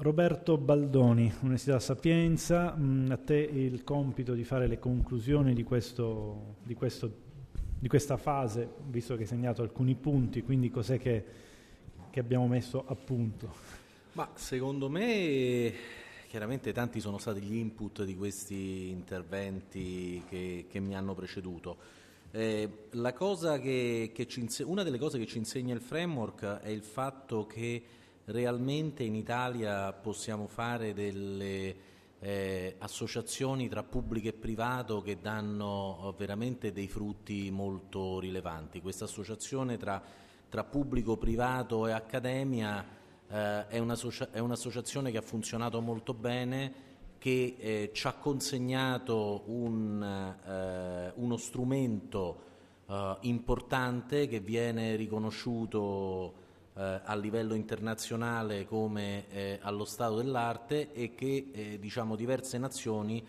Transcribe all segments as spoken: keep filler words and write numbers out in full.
Roberto Baldoni, Università Sapienza, mh, a te il compito di fare le conclusioni di, questo, di, questo, di questa fase, visto che hai segnato alcuni punti, quindi cos'è che, che abbiamo messo a punto? Ma secondo me chiaramente tanti sono stati gli input di questi interventi che, che mi hanno preceduto. Eh, la cosa che, che ci inse- una delle cose che ci insegna il framework è il fatto che realmente in Italia possiamo fare delle eh, associazioni tra pubblico e privato che danno veramente dei frutti molto rilevanti. Questa associazione tra, tra pubblico, privato e accademia eh, è, un'associa- è un'associazione che ha funzionato molto bene, che eh, ci ha consegnato un, eh, uno strumento eh, importante che viene riconosciuto eh, a livello internazionale come eh, allo stato dell'arte e che eh, diciamo diverse nazioni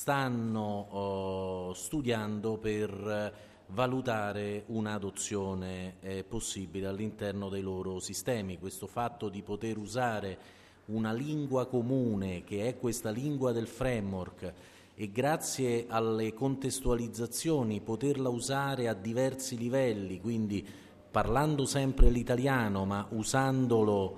stanno eh, studiando per eh, valutare un'adozione eh, possibile all'interno dei loro sistemi. Questo fatto di poter usare una lingua comune, che è questa lingua del framework, e grazie alle contestualizzazioni poterla usare a diversi livelli, quindi parlando sempre l'italiano ma usandolo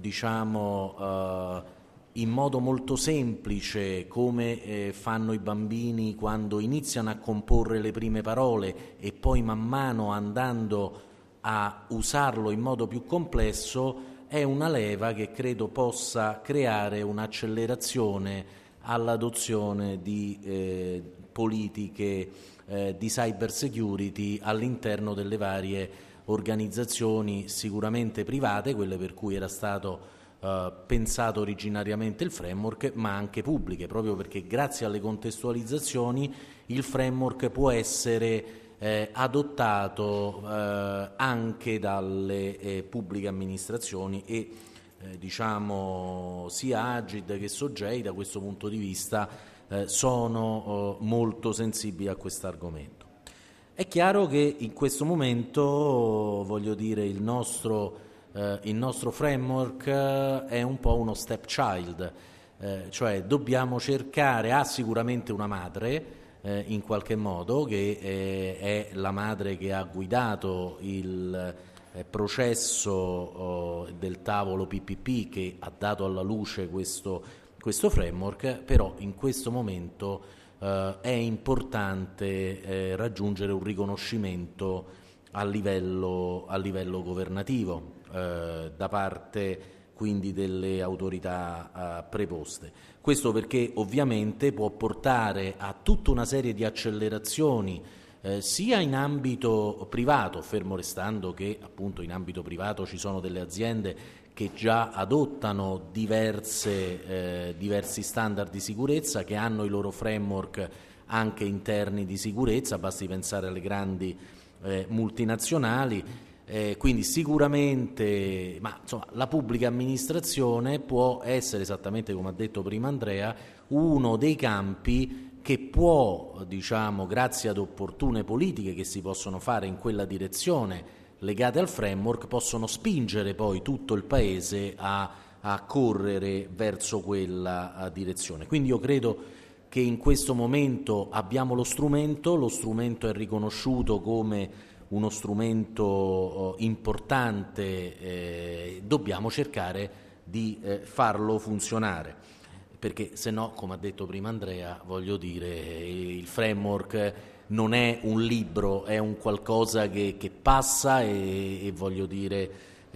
diciamo eh, in modo molto semplice, come eh, fanno i bambini quando iniziano a comporre le prime parole e poi man mano andando a usarlo in modo più complesso, è una leva che credo possa creare un'accelerazione all'adozione di eh, politiche eh, di cyber security all'interno delle varie organizzazioni, sicuramente private, quelle per cui era stato eh, pensato originariamente il framework, ma anche pubbliche, proprio perché grazie alle contestualizzazioni il framework può essere Eh, adottato eh, anche dalle eh, pubbliche amministrazioni e eh, diciamo sia Agid che Sogei da questo punto di vista eh, sono eh, molto sensibili a questo argomento. È chiaro che in questo momento, voglio dire, il nostro, eh, il nostro framework è un po' uno stepchild, eh, cioè dobbiamo cercare, ha sicuramente una madre, Eh, in qualche modo, che eh, è la madre che ha guidato il eh, processo oh, del tavolo P P P che ha dato alla luce questo, questo framework, però in questo momento eh, è importante eh, raggiungere un riconoscimento a livello, a livello governativo eh, da parte quindi delle autorità eh, preposte. Questo perché ovviamente può portare a tutta una serie di accelerazioni eh, sia in ambito privato, fermo restando che appunto in ambito privato ci sono delle aziende che già adottano diverse, eh, diversi standard di sicurezza, che hanno i loro framework anche interni di sicurezza, basti pensare alle grandi eh, multinazionali. Eh, quindi sicuramente, ma insomma, la pubblica amministrazione può essere, esattamente come ha detto prima Andrea, uno dei campi che può, diciamo, grazie ad opportune politiche che si possono fare in quella direzione legate al framework, possono spingere poi tutto il Paese a, a correre verso quella direzione. Quindi io credo che in questo momento abbiamo lo strumento, lo strumento è riconosciuto come uno strumento importante, eh, dobbiamo cercare di eh, farlo funzionare, perché se no, come ha detto prima Andrea, voglio dire, il framework non è un libro, è un qualcosa che, che passa e, e voglio dire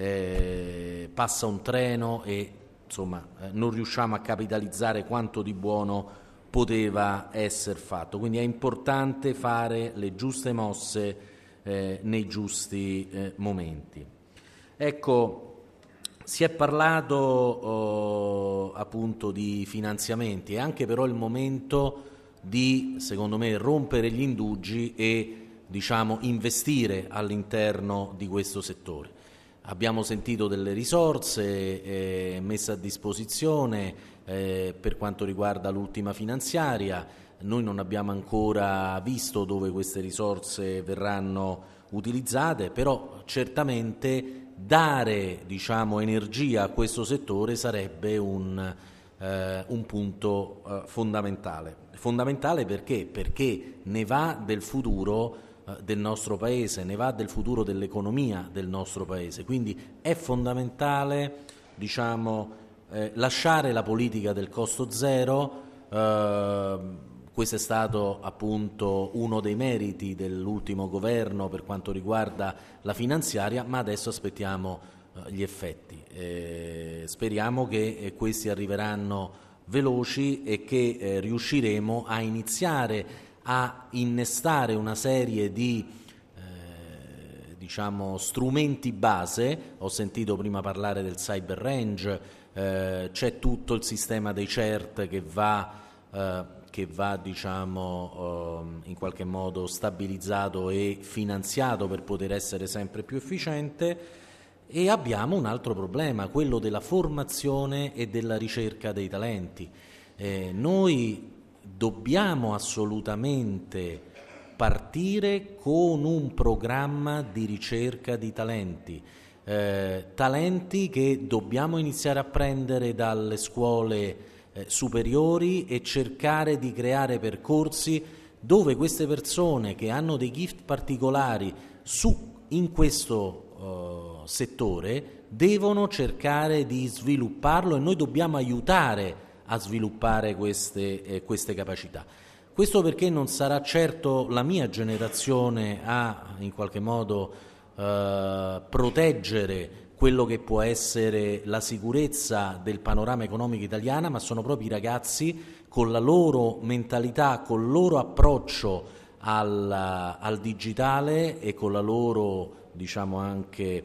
eh, passa un treno e insomma eh, non riusciamo a capitalizzare quanto di buono poteva essere fatto, quindi è importante fare le giuste mosse Eh, nei giusti eh, momenti. Ecco, si è parlato oh, appunto di finanziamenti, è anche però il momento di, secondo me, rompere gli indugi e diciamo investire all'interno di questo settore. Abbiamo sentito delle risorse eh, messe a disposizione eh, per quanto riguarda l'ultima finanziaria. Noi non abbiamo ancora visto dove queste risorse verranno utilizzate, però certamente dare, diciamo, energia a questo settore sarebbe un, eh, un punto eh, fondamentale. Fondamentale perché? Perché ne va del futuro eh, del nostro Paese, ne va del futuro dell'economia del nostro Paese. Quindi è fondamentale, diciamo, eh, lasciare la politica del costo zero. Eh, questo è stato appunto uno dei meriti dell'ultimo governo per quanto riguarda la finanziaria, ma adesso aspettiamo eh, gli effetti. Eh, speriamo che eh, questi arriveranno veloci e che eh, riusciremo a iniziare a innestare una serie di eh, diciamo strumenti base. Ho sentito prima parlare del Cyber Range, eh, c'è tutto il sistema dei C E R T che va eh, che va diciamo eh, in qualche modo stabilizzato e finanziato per poter essere sempre più efficiente. E abbiamo un altro problema, quello della formazione e della ricerca dei talenti. Eh, noi dobbiamo assolutamente partire con un programma di ricerca di talenti, eh, talenti che dobbiamo iniziare a prendere dalle scuole eh, superiori e cercare di creare percorsi dove queste persone che hanno dei gift particolari su, in questo uh, settore devono cercare di svilupparlo, e noi dobbiamo aiutare a sviluppare queste, eh, queste capacità. Questo perché non sarà certo la mia generazione a in qualche modo eh, proteggere quello che può essere la sicurezza del panorama economico italiano, ma sono proprio i ragazzi con la loro mentalità, col loro approccio al, al digitale e con la loro, diciamo, anche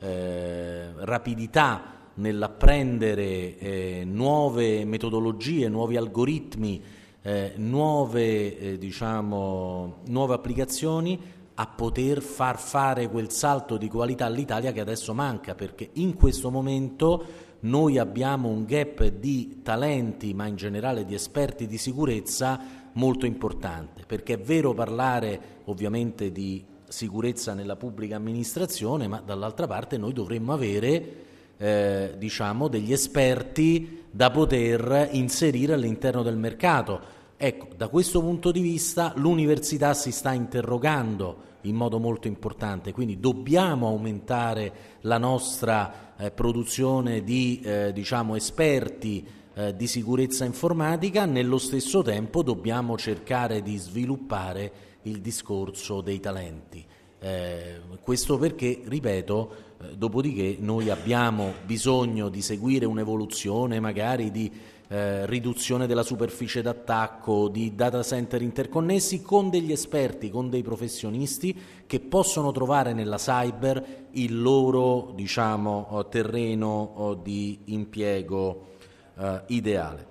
eh, rapidità nell'apprendere eh, nuove metodologie, nuovi algoritmi, eh, nuove, eh, diciamo, nuove applicazioni, a poter far fare quel salto di qualità all'Italia che adesso manca, perché in questo momento noi abbiamo un gap di talenti, ma in generale di esperti di sicurezza molto importante, perché è vero parlare ovviamente di sicurezza nella pubblica amministrazione, ma dall'altra parte noi dovremmo avere eh, diciamo degli esperti da poter inserire all'interno del mercato. Ecco, da questo punto di vista l'università si sta interrogando in modo molto importante, quindi dobbiamo aumentare la nostra eh, produzione di eh, diciamo esperti eh, di sicurezza informatica. Nello stesso tempo dobbiamo cercare di sviluppare il discorso dei talenti. Eh, questo perché, ripeto, eh, dopodiché noi abbiamo bisogno di seguire un'evoluzione magari di Eh, riduzione della superficie d'attacco, di data center interconnessi, con degli esperti, con dei professionisti che possono trovare nella cyber il loro, diciamo, terreno di impiego eh, ideale.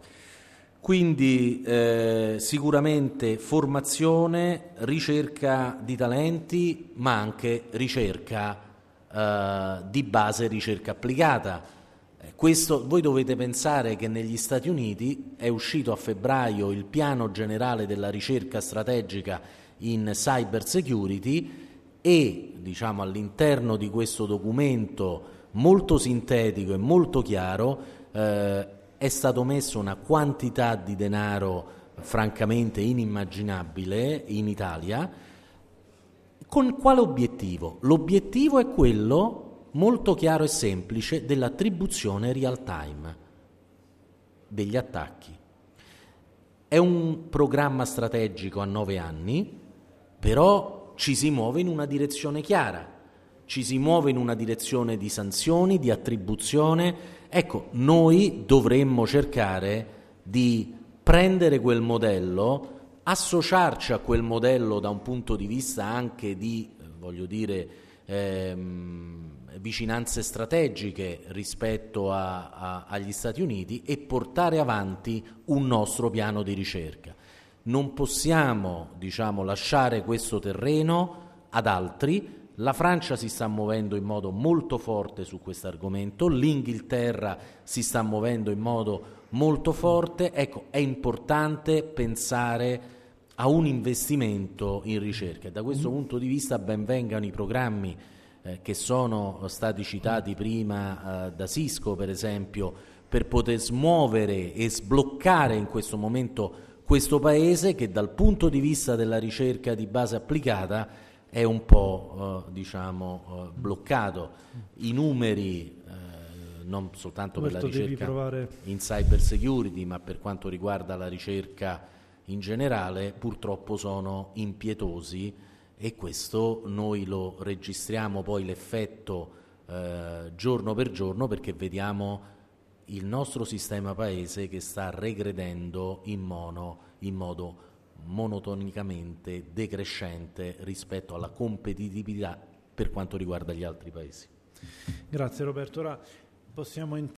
Quindi eh, sicuramente formazione, ricerca di talenti, ma anche ricerca eh, di base, ricerca applicata. Questo, voi dovete pensare che negli Stati Uniti è uscito a febbraio il piano generale della ricerca strategica in cyber security e, diciamo, all'interno di questo documento molto sintetico e molto chiaro eh, è stato messo una quantità di denaro francamente inimmaginabile in Italia. Con quale obiettivo? L'obiettivo è quello molto chiaro e semplice dell'attribuzione real time degli attacchi. È un programma strategico a nove anni, però ci si muove in una direzione chiara, ci si muove in una direzione di sanzioni, di attribuzione. Ecco, noi dovremmo cercare di prendere quel modello, associarci a quel modello da un punto di vista anche di, voglio dire, ehm, vicinanze strategiche rispetto a, a, agli Stati Uniti e portare avanti un nostro piano di ricerca. Non possiamo, diciamo, lasciare questo terreno ad altri. La Francia si sta muovendo in modo molto forte su questo argomento, l'Inghilterra si sta muovendo in modo molto forte. Ecco, è importante pensare a un investimento in ricerca e da questo punto di vista ben vengano i programmi eh, che sono stati citati prima eh, da Sisco, per esempio, per poter smuovere e sbloccare in questo momento questo Paese che dal punto di vista della ricerca di base applicata è un po' eh, diciamo eh, bloccato. I numeri eh, non soltanto Roberto, per la ricerca provare... in cyber security, ma per quanto riguarda la ricerca in generale, purtroppo sono impietosi, e questo noi lo registriamo poi l'effetto eh, giorno per giorno, perché vediamo il nostro sistema paese che sta regredendo in, mono, in modo monotonicamente decrescente rispetto alla competitività per quanto riguarda gli altri paesi. Grazie Roberto. Ora possiamo